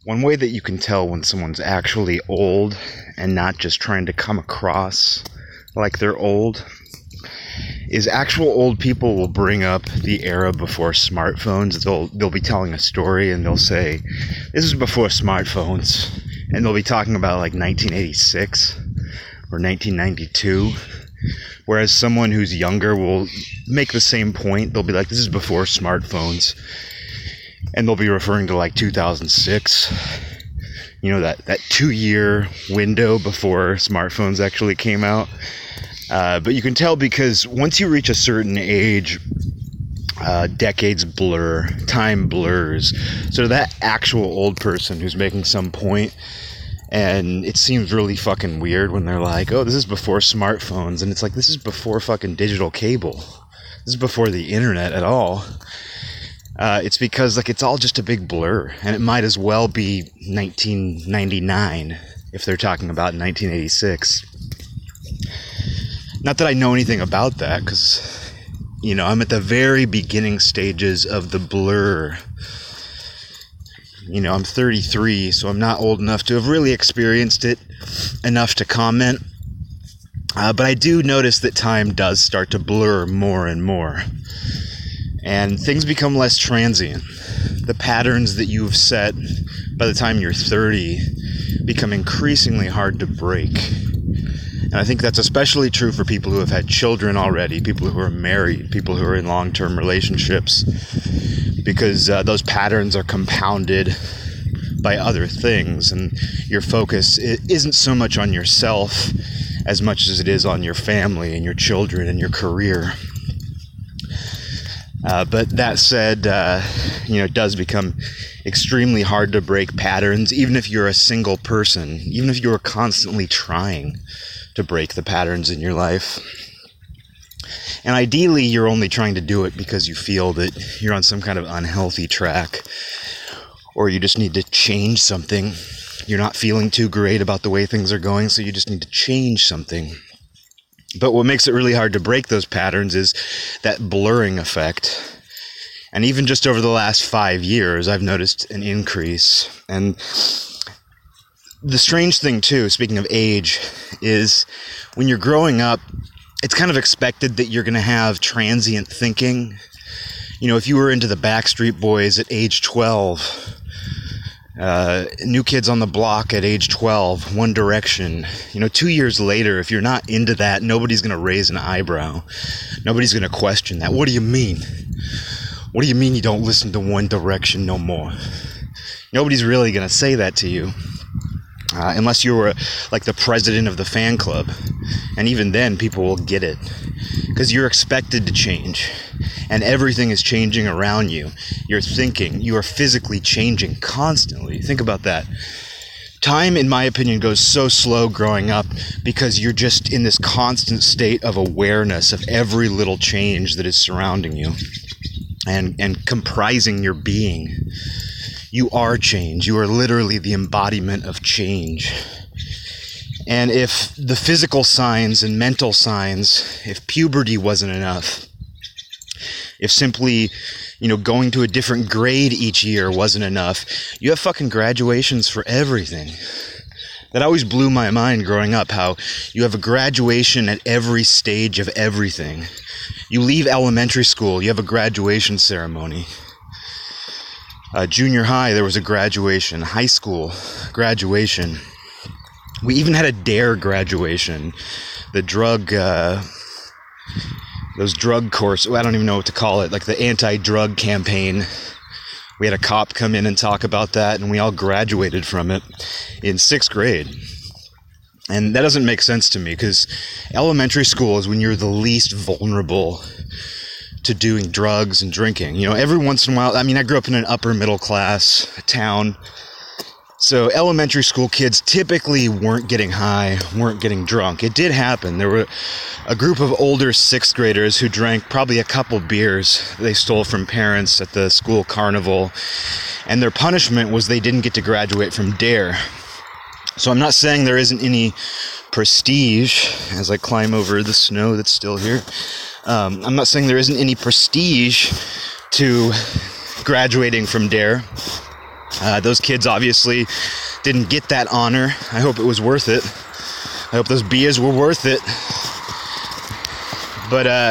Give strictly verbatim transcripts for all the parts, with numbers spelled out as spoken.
One way that you can tell when someone's actually old and not just trying to come across like they're old is actual old people will bring up the era before smartphones. They'll they'll be telling a story and they'll say, this is before smartphones. And they'll be talking about like nineteen eighty-six or nineteen ninety-two. Whereas someone who's younger will make the same point. They'll be like, this is before smartphones. And they'll be referring to like two thousand six. You know, that, that two-year window before smartphones actually came out. Uh, but you can tell because once you reach a certain age, uh, decades blur, time blurs. So that actual old person who's making some point, and it seems really fucking weird when they're like, oh, this is before smartphones. And it's like, this is before fucking digital cable. This is before the internet at all. Uh, it's because, like, it's all just a big blur. And it might as well be nineteen ninety-nine if they're talking about nineteen eighty-six. Not that I know anything about that, because, you know, I'm at the very beginning stages of the blur. You know, I'm thirty-three, so I'm not old enough to have really experienced it enough to comment. Uh, but I do notice that time does start to blur more and more. And things become less transient. The patterns that you've set by the time you're thirty become increasingly hard to break. And I think that's especially true for people who have had children already, people who are married, people who are in long-term relationships, because uh, those patterns are compounded by other things, and your focus isn't so much on yourself as much as it is on your family and your children and your career. Uh, but that said, uh, you know, it does become extremely hard to break patterns, even if you're a single person, even if you're constantly trying to break the patterns in your life. And ideally, you're only trying to do it because you feel that you're on some kind of unhealthy track, or you just need to change something. You're not feeling too great about the way things are going, so you just need to change something. But what makes it really hard to break those patterns is that blurring effect. And even just over the last five years, I've noticed an increase. And the strange thing, too, speaking of age, is when you're growing up, it's kind of expected that you're going to have transient thinking. You know, if you were into the Backstreet Boys at age twelve, uh, New Kids on the Block at age twelve, One Direction, you know, two years later, if you're not into that, nobody's going to raise an eyebrow. Nobody's going to question that. What do you mean? What do you mean you don't listen to One Direction no more? Nobody's really going to say that to you. Uh, unless you were like the president of the fan club. And even then, people will get it. Because you're expected to change. And everything is changing around you. You're thinking. You are physically changing constantly. Think about that. Time, in my opinion, goes so slow growing up because you're just in this constant state of awareness of every little change that is surrounding you. And, and comprising your being. You are change. You are literally the embodiment of change. And if the physical signs and mental signs, if puberty wasn't enough, if simply, you know, going to a different grade each year wasn't enough, you have fucking graduations for everything. That always blew my mind growing up, how you have a graduation at every stage of everything. You leave elementary school, you have a graduation ceremony. Uh, junior high, there was a graduation. High school, graduation. We even had a DARE graduation. The drug, uh, those drug course, I don't even know what to call it, like the anti-drug campaign. We had a cop come in and talk about that, and we all graduated from it in sixth grade. And that doesn't make sense to me, because elementary school is when you're the least vulnerable to doing drugs and drinking. You know, every once in a while, I mean, I grew up in an upper middle class town, so elementary school kids typically weren't getting high, weren't getting drunk. It did happen. There were a group of older sixth graders who drank probably a couple beers they stole from parents at the school carnival, and their punishment was they didn't get to graduate from DARE. So I'm not saying there isn't any prestige as I climb over the snow that's still here. Um, I'm not saying there isn't any prestige to graduating from DARE. Uh, those kids obviously didn't get that honor. I hope it was worth it. I hope those beers were worth it. But uh,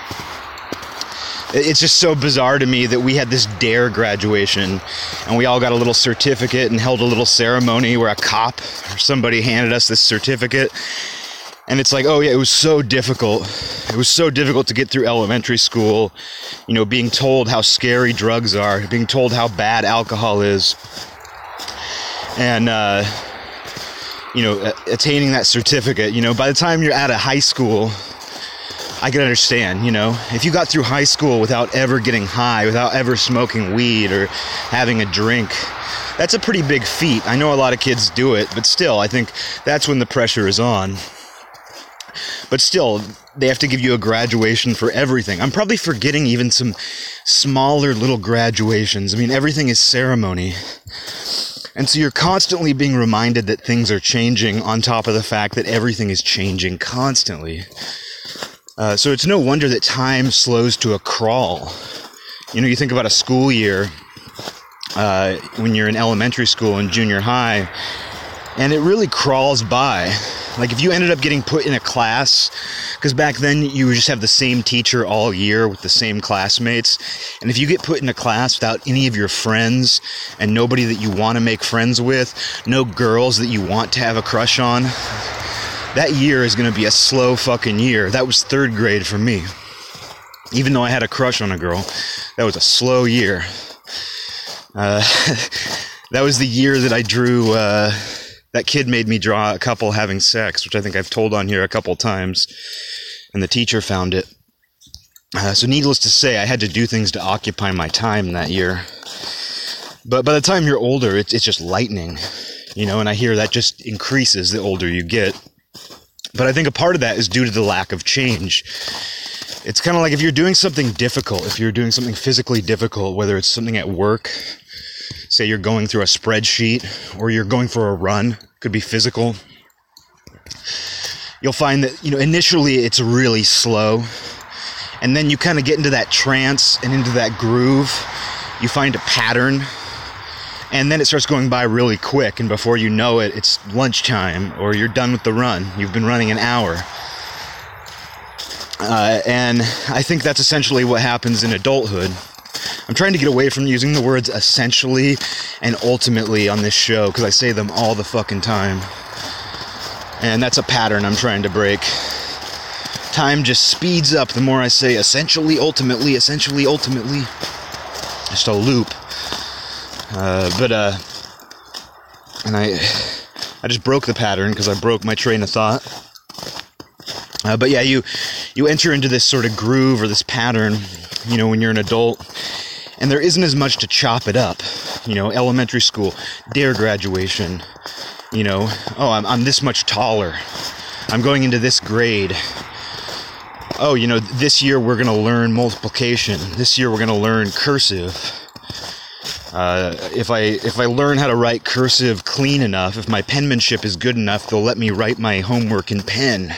it's just so bizarre to me that we had this DARE graduation, and we all got a little certificate and held a little ceremony where a cop or somebody handed us this certificate. And it's like, oh yeah, it was so difficult. It was so difficult to get through elementary school, you know, being told how scary drugs are, being told how bad alcohol is. And, uh, you know, attaining that certificate, you know, by the time you're out of high school, I can understand, you know, if you got through high school without ever getting high, without ever smoking weed or having a drink, that's a pretty big feat. I know a lot of kids do it, but still, I think that's when the pressure is on. But still, they have to give you a graduation for everything. I'm probably forgetting even some smaller little graduations. I mean, everything is ceremony. And so you're constantly being reminded that things are changing on top of the fact that everything is changing constantly. Uh, so it's no wonder that time slows to a crawl. You know, you think about a school year uh, when you're in elementary school and junior high, and it really crawls by. Like if you ended up getting put in a class, because back then you would just have the same teacher all year with the same classmates, and if you get put in a class without any of your friends and nobody that you want to make friends with, no girls that you want to have a crush on, that year is going to be a slow fucking year. That was third grade for me. Even though I had a crush on a girl, that was a slow year. Uh, that was the year that I drew... Uh, That kid made me draw a couple having sex, which I think I've told on here a couple times, and the teacher found it. Uh, so needless to say, I had to do things to occupy my time that year. But by the time you're older, it's, it's just lightning, you know, and I hear that just increases the older you get. But I think a part of that is due to the lack of change. It's kind of like if you're doing something difficult, if you're doing something physically difficult, whether it's something at work, say you're going through a spreadsheet, or you're going for a run, could be physical, you'll find that, you know, initially it's really slow, and then you kind of get into that trance and into that groove, you find a pattern, and then it starts going by really quick, and before you know it, it's lunchtime, or you're done with the run, you've been running an hour. Uh, and I think that's essentially what happens in adulthood. I'm trying to get away from using the words essentially and ultimately on this show, because I say them all the fucking time. And that's a pattern I'm trying to break. Time just speeds up the more I say essentially, ultimately, essentially, ultimately. Just a loop. Uh, but, uh, and I, I just broke the pattern because I broke my train of thought. Uh, but yeah, you, you enter into this sort of groove or this pattern, you know, when you're an adult, and there isn't as much to chop it up. You know, elementary school, DARE graduation, you know, oh, I'm, I'm this much taller. I'm going into this grade. Oh, you know, this year we're going to learn multiplication. This year we're going to learn cursive. Uh, if I if I learn how to write cursive clean enough, if my penmanship is good enough, they'll let me write my homework in pen.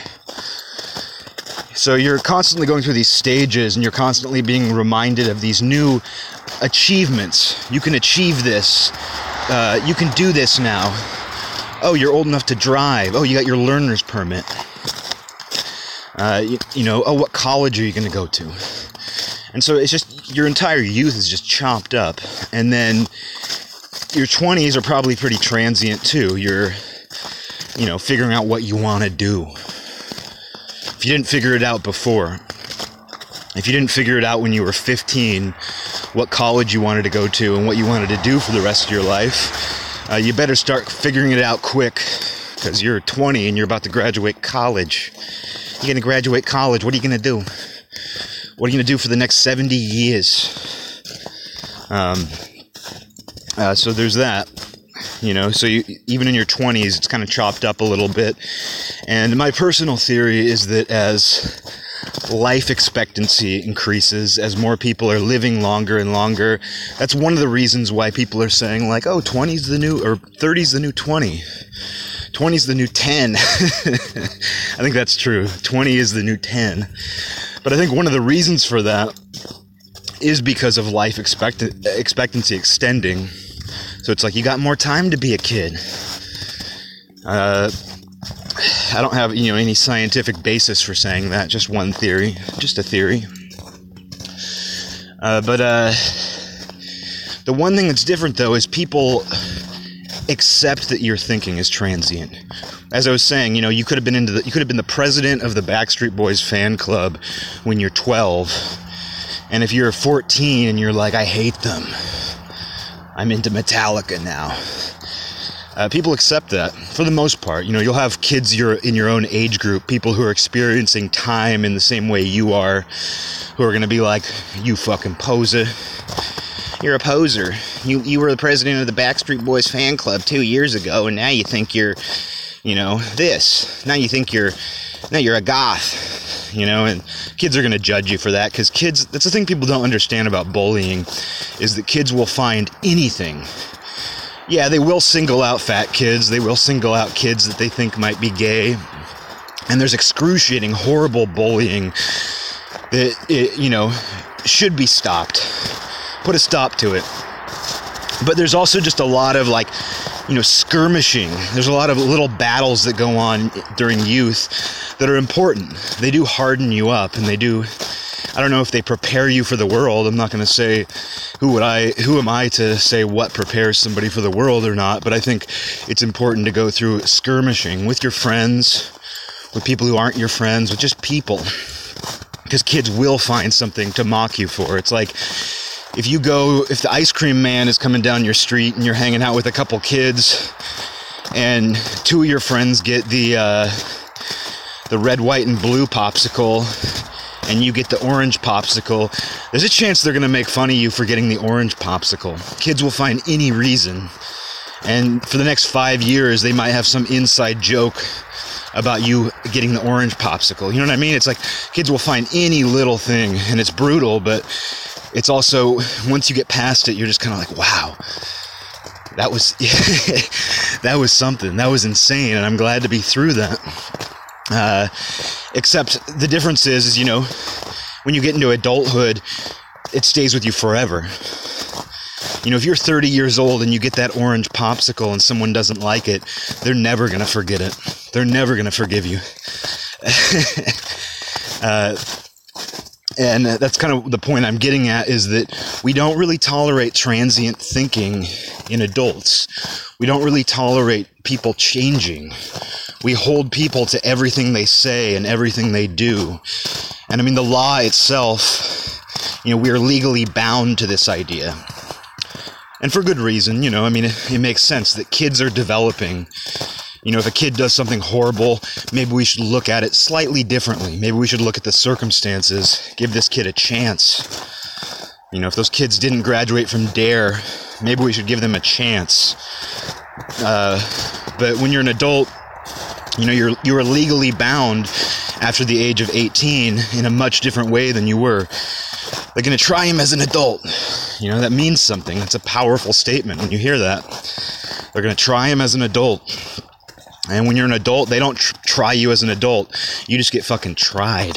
So you're constantly going through these stages, and you're constantly being reminded of these new achievements. You can achieve this. Uh, you can do this now. Oh, you're old enough to drive. Oh, you got your learner's permit. Uh, you, you know, oh, what college are you going to go to? And so it's just, your entire youth is just chopped up. And then your twenties are probably pretty transient too. You're, you know, figuring out what you want to do. If you didn't figure it out before, if you didn't figure it out when you were fifteen, what college you wanted to go to and what you wanted to do for the rest of your life, uh, you better start figuring it out quick, because you're twenty and you're about to graduate college. You're going to graduate college. What are you going to do? What are you going to do for the next seventy years? Um, uh, so there's that. You know, so you, even in your twenties, it's kind of chopped up a little bit. And my personal theory is that as life expectancy increases, as more people are living longer and longer, that's one of the reasons why people are saying, like, oh, twenty's the new, or thirty's the new twenty. twenty's the new ten. I think that's true. twenty is the new ten. But I think one of the reasons for that is because of life expect- expectancy extending. So it's like you got more time to be a kid. Uh, I don't have, you know, any scientific basis for saying that. Just one theory. Just a theory. Uh, but uh, the one thing that's different, though, is people accept that your thinking is transient. As I was saying, you know, you could have been into the, you could have been the president of the Backstreet Boys fan club when you're twelve, and if you're fourteen and you're like, I hate them, I'm into Metallica now. Uh, people accept that for the most part. You know, you'll have kids you're in your own age group, people who are experiencing time in the same way you are, who are going to be like, you fucking poser. You're a poser. You you were the president of the Backstreet Boys fan club two years ago, and now you think you're, you know, this. Now you think you're, now you're a goth, you know, and kids are going to judge you for that, because kids, that's the thing people don't understand about bullying, is that kids will find anything. Yeah, they will single out fat kids, they will single out kids that they think might be gay, and there's excruciating, horrible bullying that, it, you know, should be stopped. Put a stop to it. But there's also just a lot of, like, you know, skirmishing. There's a lot of little battles that go on during youth that are important. They do harden you up, and they do, I don't know if they prepare you for the world. I'm not going to say who would I, who am I to say what prepares somebody for the world or not, but I think it's important to go through skirmishing with your friends, with people who aren't your friends, with just people. Because kids will find something to mock you for. It's like, if you go, if the ice cream man is coming down your street and you're hanging out with a couple kids and two of your friends get the uh, the red, white, and blue popsicle and you get the orange popsicle, there's a chance they're going to make fun of you for getting the orange popsicle. Kids will find any reason. And for the next five years, they might have some inside joke about you getting the orange popsicle. You know what I mean? It's like kids will find any little thing, and it's brutal, but it's also, once you get past it, you're just kind of like, wow, that was, that was something. That was insane, and I'm glad to be through that. Uh, except the difference is, is, you know, when you get into adulthood, it stays with you forever. You know, if you're thirty years old and you get that orange popsicle and someone doesn't like it, they're never going to forget it. They're never going to forgive you. uh, And that's kind of the point I'm getting at, is that we don't really tolerate transient thinking in adults. We don't really tolerate people changing. We hold people to everything they say and everything they do. And I mean, the law itself, you know, we are legally bound to this idea. And for good reason, you know, I mean, it, it makes sense that kids are developing. You know, if a kid does something horrible, maybe we should look at it slightly differently. Maybe we should look at the circumstances, give this kid a chance. You know, if those kids didn't graduate from DARE, maybe we should give them a chance. Uh, but when you're an adult, you know, you're you're legally bound after the age of eighteen in a much different way than you were. They're going to try him as an adult. You know, that means something. That's a powerful statement when you hear that. They're going to try him as an adult. And when you're an adult, they don't tr- try you as an adult. You just get fucking tried.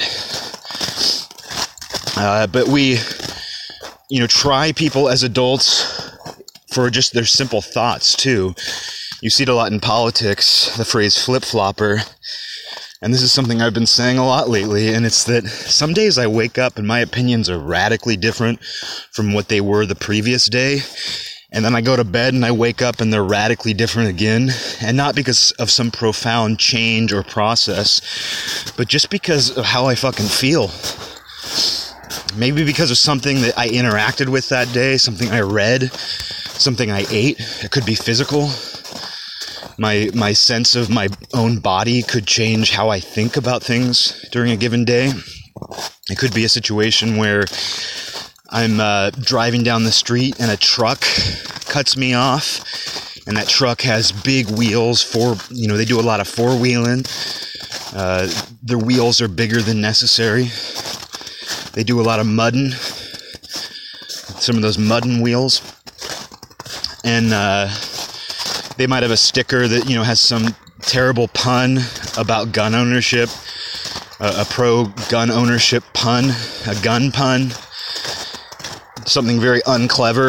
Uh, but we, you know, try people as adults for just their simple thoughts, too. You see it a lot in politics, the phrase flip-flopper. And this is something I've been saying a lot lately, and it's that some days I wake up and my opinions are radically different from what they were the previous day. And then I go to bed and I wake up and they're radically different again. And not because of some profound change or process, but just because of how I fucking feel. Maybe because of something that I interacted with that day, something I read, something I ate. It could be physical. My my sense of my own body could change how I think about things during a given day. It could be a situation where I'm uh, driving down the street and a truck cuts me off, and that truck has big wheels. For you know, they do a lot of four-wheeling. Uh, their wheels are bigger than necessary. They do a lot of mudding. Some of those mudding wheels, and uh, they might have a sticker that, you know, has some terrible pun about gun ownership, uh, a pro-gun ownership pun, a gun pun. Something very unclever,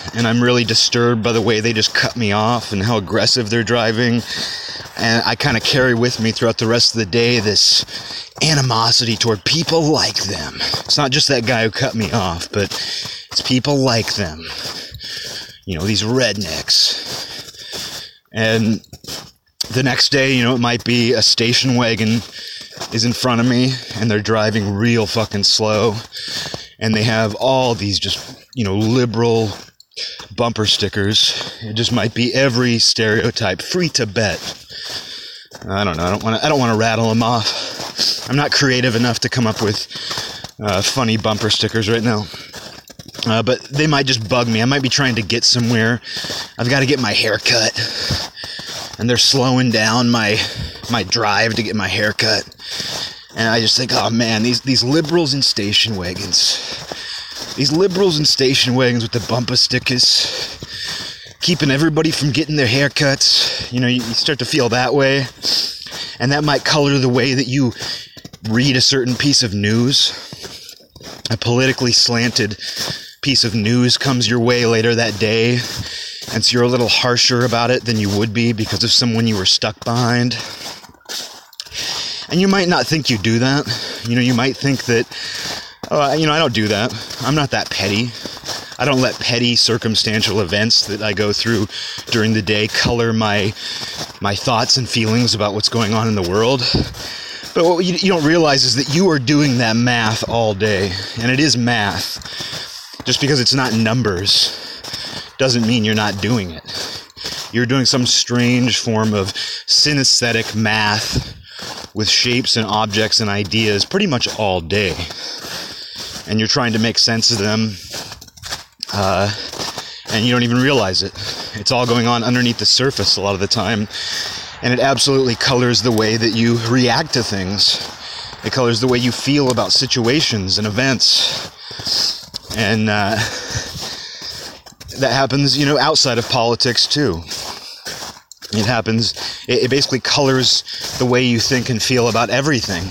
and I'm really disturbed by the way they just cut me off and how aggressive they're driving. And I kind of carry with me throughout the rest of the day this animosity toward people like them. It's not just that guy who cut me off, but it's people like them. You know, these rednecks. And the next day, you know, it might be a station wagon is in front of me and they're driving real fucking slow. And they have all these just, you know, liberal bumper stickers. It just might be every stereotype. Free Tibet. I don't know. I don't want to. I don't want to rattle them off. I'm not creative enough to come up with uh, funny bumper stickers right now. Uh, but they might just bug me. I might be trying to get somewhere. I've got to get my hair cut, and they're slowing down my my drive to get my hair cut. And I just think, oh man, these these liberals in station wagons, these liberals in station wagons with the bumper stickers, keeping everybody from getting their haircuts. You know, you, you start to feel that way. And that might color the way that you read a certain piece of news. A politically slanted piece of news comes your way later that day. And so you're a little harsher about it than you would be because of someone you were stuck behind. And you might not think you do that. You know, you might think that, oh, you know, I don't do that. I'm not that petty. I don't let petty circumstantial events that I go through during the day color my my thoughts and feelings about what's going on in the world. But what you, you don't realize is that you are doing that math all day. And it is math. Just because it's not numbers doesn't mean you're not doing it. You're doing some strange form of synesthetic math with shapes and objects and ideas pretty much all day. And you're trying to make sense of them. Uh, and you don't even realize it. It's all going on underneath the surface a lot of the time. And it absolutely colors the way that you react to things. It colors the way you feel about situations and events. And uh, that happens, you know, outside of politics too. It happens, it, it basically colors the way you think and feel about everything.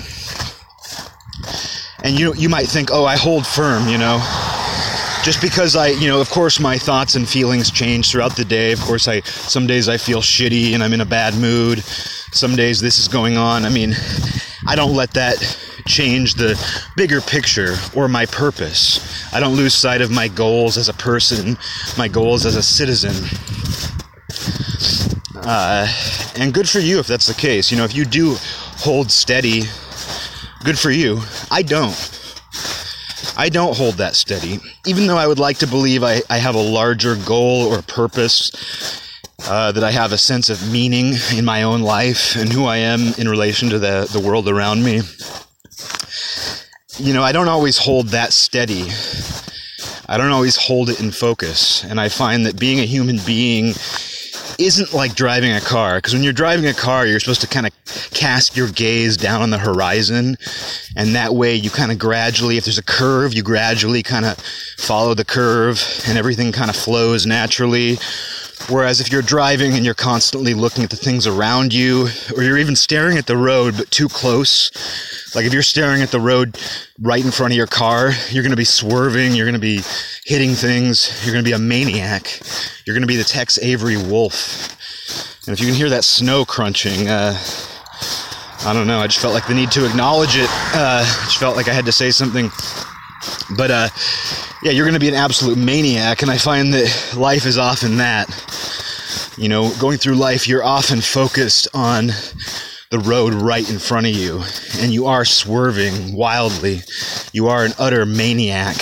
And you you might think, oh, I hold firm, you know. Just because I, you know, of course my thoughts and feelings change throughout the day. Of course, I some days I feel shitty and I'm in a bad mood. Some days this is going on. I mean, I don't let that change the bigger picture or my purpose. I don't lose sight of my goals as a person, my goals as a citizen. Uh, and good for you if that's the case. You know, if you do hold steady, good for you. I don't. I don't hold that steady. Even though I would like to believe I, I have a larger goal or purpose, uh, that I have a sense of meaning in my own life and who I am in relation to the, the world around me. You know, I don't always hold that steady. I don't always hold it in focus. And I find that being a human being isn't like driving a car, because when you're driving a car, you're supposed to kind of cast your gaze down on the horizon, and that way you kind of gradually, if there's a curve, you gradually kind of follow the curve, and everything kind of flows naturally. Whereas if you're driving and you're constantly looking at the things around you, or you're even staring at the road but too close, like if you're staring at the road right in front of your car, you're going to be swerving, you're going to be hitting things, you're going to be a maniac, you're going to be the Tex Avery wolf. And if you can hear that snow crunching, uh, I don't know, I just felt like the need to acknowledge it. Uh, I just felt like I had to say something. But, uh, yeah, you're going to be an absolute maniac, and I find that life is often that. You know, going through life, you're often focused on the road right in front of you, and you are swerving wildly. You are an utter maniac.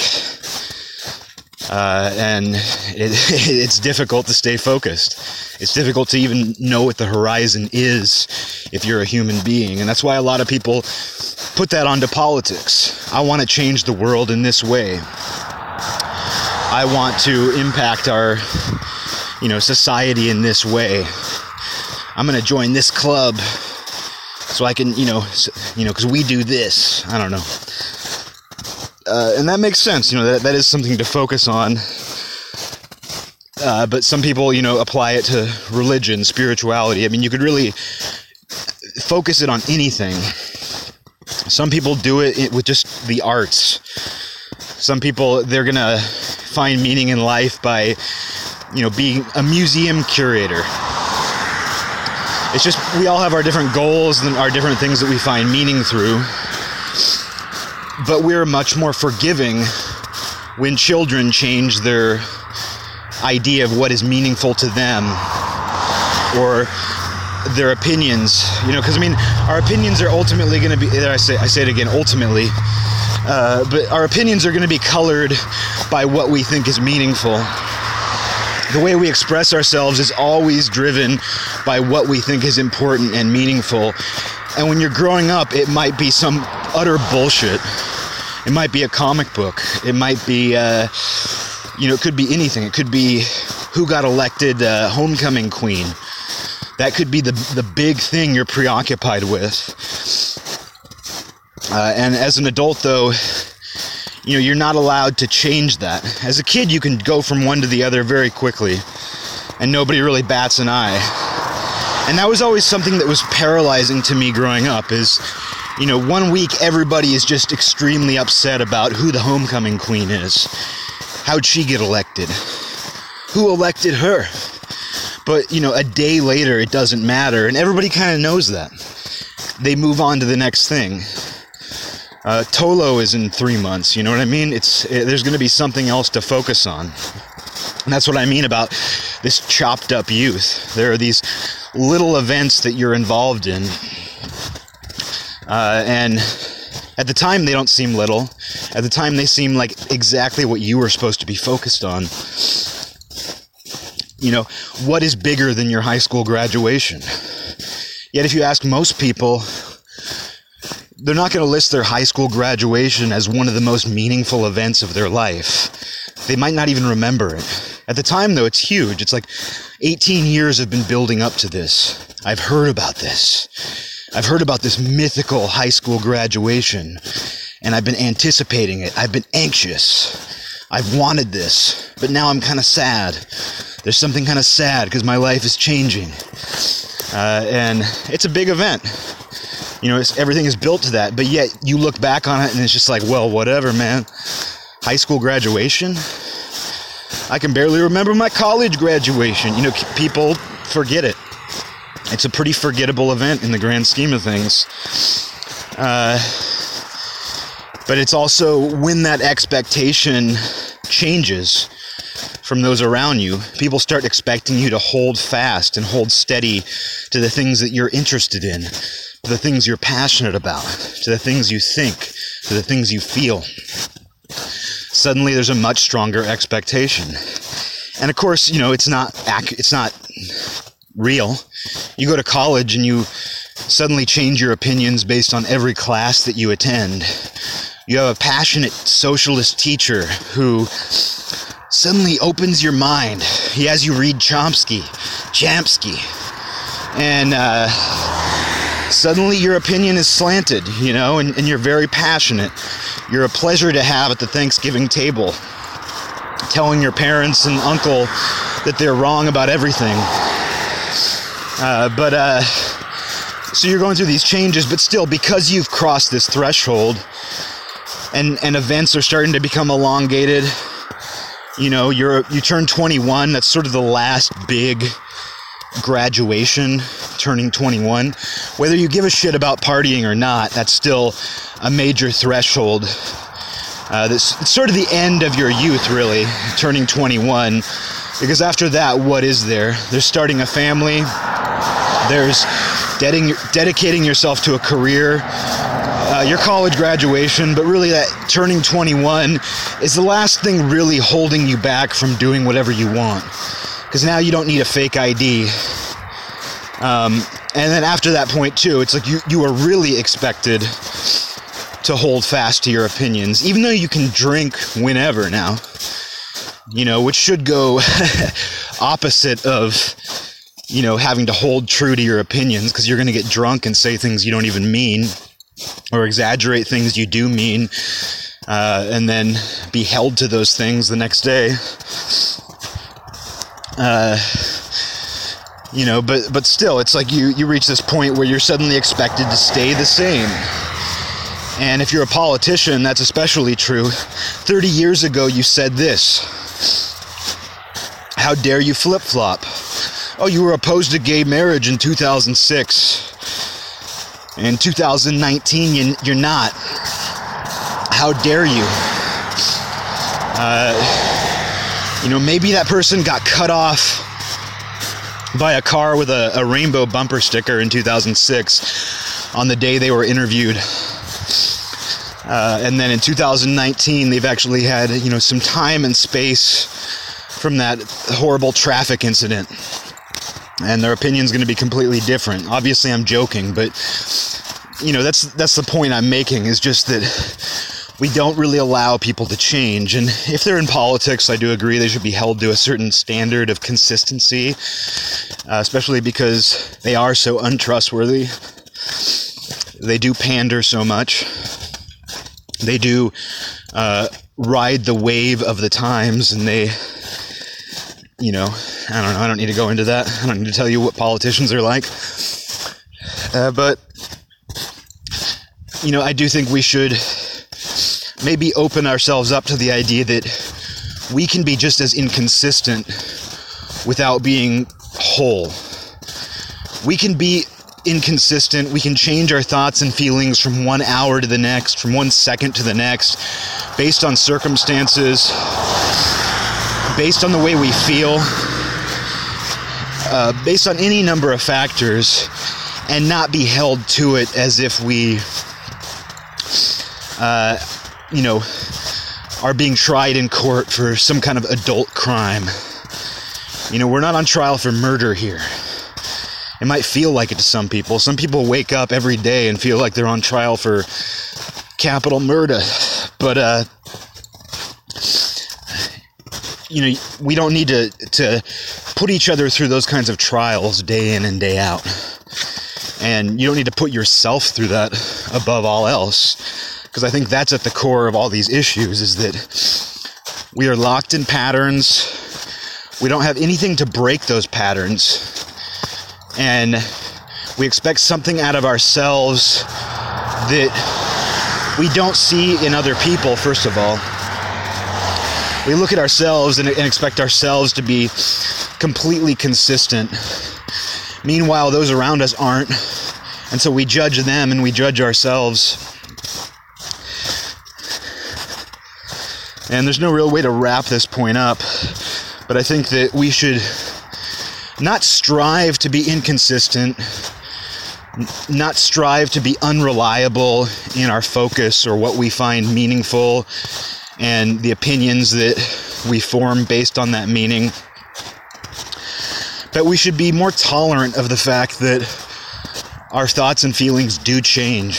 Uh, and it, it's difficult to stay focused. It's difficult to even know what the horizon is if you're a human being. And that's why a lot of people put that onto politics. I want to change the world in this way. I want to impact our, you know, society in this way. I'm going to join this club so I can, you know, so, you know, because we do this. I don't know. Uh, and that makes sense, you know, that that is something to focus on. Uh, but some people, you know, apply it to religion, spirituality. I mean, you could really focus it on anything. Some people do it with just the arts. Some people, they're gonna find meaning in life by, you know, being a museum curator. It's just, we all have our different goals and our different things that we find meaning through. But we're much more forgiving when children change their idea of what is meaningful to them, or their opinions, you know, because I mean, our opinions are ultimately going to be, I say, I say it again, ultimately, uh, but our opinions are going to be colored by what we think is meaningful. The way we express ourselves is always driven by what we think is important and meaningful. And when you're growing up, it might be some utter bullshit. It might be a comic book. It might be, uh, you know, it could be anything. It could be who got elected uh, homecoming queen. That could be the the big thing you're preoccupied with. Uh, and as an adult, though, you know, you're not allowed to change that. As a kid, you can go from one to the other very quickly, and nobody really bats an eye. And that was always something that was paralyzing to me growing up, is, you know, one week everybody is just extremely upset about who the homecoming queen is. How'd she get elected? Who elected her? But, you know, a day later, it doesn't matter, and everybody kind of knows that. They move on to the next thing. Uh, Tolo is in three months, you know what I mean? It's it, there's going to be something else to focus on. And that's what I mean about this chopped up youth. There are these little events that you're involved in. Uh, and at the time, they don't seem little. At the time, they seem like exactly what you were supposed to be focused on. You know, what is bigger than your high school graduation? Yet if you ask most people, they're not going to list their high school graduation as one of the most meaningful events of their life. They might not even remember it. At the time, though, it's huge. It's like eighteen years have been building up to this. I've heard about this. I've heard about this mythical high school graduation, and I've been anticipating it. I've been anxious. I've wanted this, but now I'm kind of sad. There's something kind of sad because my life is changing. Uh, and it's a big event. You know, it's, everything is built to that, but yet you look back on it and it's just like, well, whatever, man. High school graduation? I can barely remember my college graduation. You know, people forget it. It's a pretty forgettable event in the grand scheme of things. Uh, but it's also when that expectation changes from those around you, people start expecting you to hold fast and hold steady to the things that you're interested in, to the things you're passionate about, to the things you think, to the things you feel. Suddenly there's a much stronger expectation. And of course, you know, it's not ac- it's not real. You go to college and you suddenly change your opinions based on every class that you attend. You have a passionate socialist teacher who suddenly opens your mind. He has you read Chomsky, Chomsky, and uh, suddenly your opinion is slanted, you know, and, and you're very passionate. You're a pleasure to have at the Thanksgiving table, telling your parents and uncle that they're wrong about everything. Uh, but, uh, so you're going through these changes, but still, because you've crossed this threshold, and, and events are starting to become elongated. You know, you're you turn twenty-one, that's sort of the last big graduation, turning twenty-one. Whether you give a shit about partying or not, that's still a major threshold. Uh, this, it's sort of the end of your youth, really, turning twenty-one. Because after that, what is there? There's starting a family. There's dedicating, dedicating yourself to a career. Uh, your college graduation, but really that turning twenty-one is the last thing really holding you back from doing whatever you want. Because now you don't need a fake I D. Um, and then after that point too, it's like you, you are really expected to hold fast to your opinions, even though you can drink whenever now, you know, which should go opposite of, you know, having to hold true to your opinions, because you're going to get drunk and say things you don't even mean, or exaggerate things you do mean, uh, and then be held to those things the next day. Uh, you know, but but still, it's like you, you reach this point where you're suddenly expected to stay the same. And if you're a politician, that's especially true. thirty years ago, you said this. How dare you flip-flop? Oh, you were opposed to gay marriage in two thousand six. In two thousand nineteen, you, you're not. How dare you? Uh, you know, maybe that person got cut off by a car with a, a rainbow bumper sticker in two thousand six on the day they were interviewed. Uh, and then in two thousand nineteen, they've actually had, you know, some time and space from that horrible traffic incident. And their opinion's going to be completely different. Obviously, I'm joking, but, you know, that's that's the point I'm making, is just that we don't really allow people to change. And if they're in politics, I do agree they should be held to a certain standard of consistency, uh, especially because they are so untrustworthy. They do pander so much. They do uh, ride the wave of the times, and they, you know, I don't know, I don't need to go into that. I don't need to tell you what politicians are like. Uh, but, you know, I do think we should maybe open ourselves up to the idea that we can be just as inconsistent without being whole. We can be inconsistent. We can change our thoughts and feelings from one hour to the next, from one second to the next, based on circumstances, based on the way we feel, uh, based on any number of factors, and not be held to it as if we, uh, you know, are being tried in court for some kind of adult crime. You know, we're not on trial for murder here. It might feel like it to some people. Some people wake up every day and feel like they're on trial for capital murder. But, uh, you know, we don't need to, to put each other through those kinds of trials day in and day out. And you don't need to put yourself through that above all else. Because I think that's at the core of all these issues, is that we are locked in patterns. We don't have anything to break those patterns. And we expect something out of ourselves that we don't see in other people, first of all. We look at ourselves and, and expect ourselves to be completely consistent. Meanwhile, those around us aren't. And so we judge them and we judge ourselves. And there's no real way to wrap this point up, but I think that we should not strive to be inconsistent, not strive to be unreliable in our focus or what we find meaningful and the opinions that we form based on that meaning. But we should be more tolerant of the fact that our thoughts and feelings do change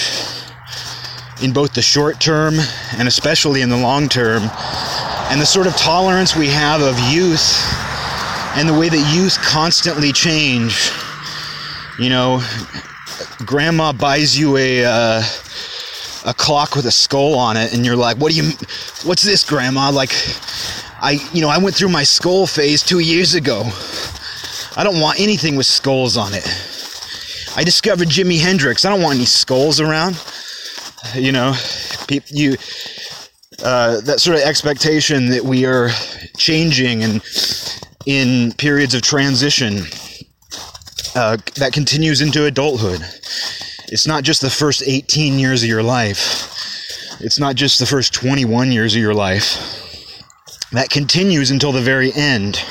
in both the short term and especially in the long term. And the sort of tolerance we have of youth and the way that youth constantly change. You know, grandma buys you a uh, a clock with a skull on it, and you're like, what do you, what's this, grandma? Like, I, you know, I went through my skull phase two years ago. I don't want anything with skulls on it. I discovered Jimi Hendrix. I don't want any skulls around. You know, you, uh, that sort of expectation that we are changing and in periods of transition, uh, that continues into adulthood. It's not just the first eighteen years of your life. It's not just the first twenty-one years of your life. That continues until the very end.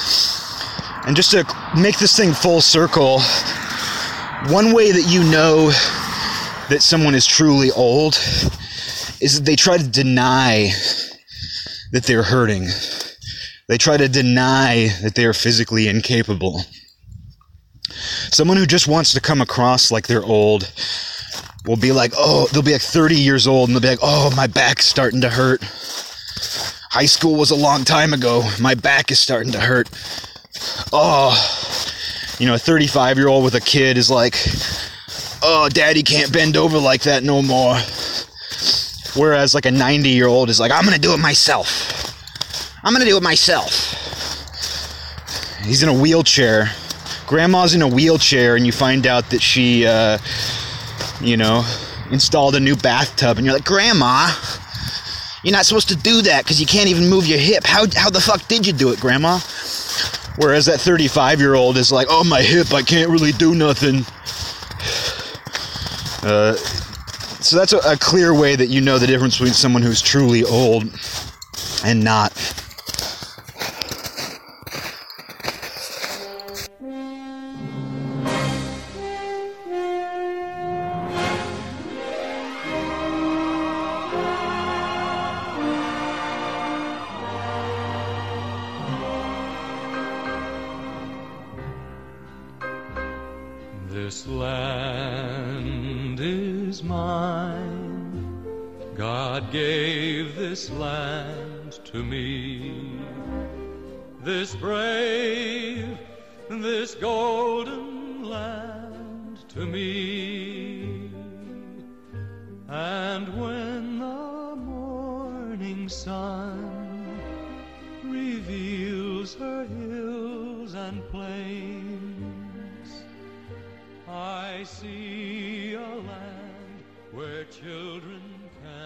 And just to make this thing full circle, one way that you know that someone is truly old is that they try to deny that they're hurting. They try to deny that they are physically incapable. Someone who just wants to come across like they're old will be like, oh, they'll be like thirty years old and they'll be like, oh, my back's starting to hurt. High school was a long time ago. My back is starting to hurt. Oh, you know, a thirty-five-year-old with a kid is like, oh, daddy can't bend over like that no more. Whereas like a ninety-year-old is like, I'm going to do it myself. I'm going to do it myself. He's in a wheelchair. Grandma's in a wheelchair, and you find out that she, uh, you know, installed a new bathtub, and you're like, Grandma, you're not supposed to do that because you can't even move your hip. How how the fuck did you do it, Grandma? Whereas that thirty-five-year-old is like, oh, my hip, I can't really do nothing. Uh, so that's a, a clear way that you know the difference between someone who's truly old and not. This land is mine. God gave this land to me. This brave, this golden land to me. And when the morning sun reveals her hills and plains, I see a land where children can